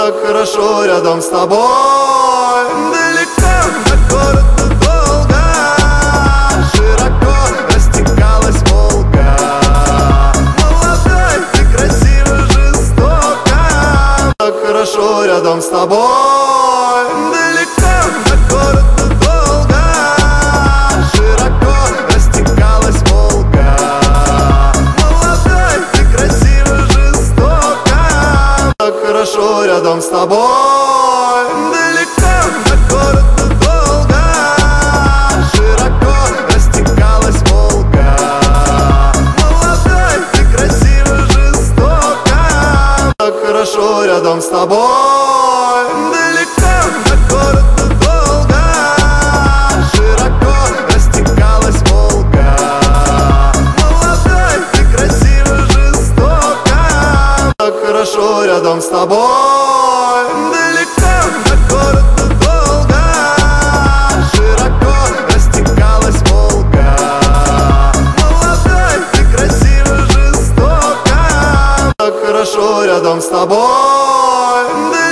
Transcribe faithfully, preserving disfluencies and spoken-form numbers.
Так хорошо рядом с тобой. Далеко от города долго, широко растекалась Волга. Молодой, ты красива, жестоко. Так хорошо рядом с тобой. Далеко от города долго, широко растекалась Волга. Молодой, ты красива, жестоко. Так хорошо рядом с тобой. Далеко от города долго, широко растекалась Волга. Молодой, ты красива, жестоко. Так хорошо рядом с тобой. Далеко от города долго, широко растекалась Волга. Молодой, ты красива, жестоко. Так хорошо рядом с тобой. Далеко от города долго, широко растекалась Волга. Молодой, ты красива, жестоко. Так хорошо рядом с тобой.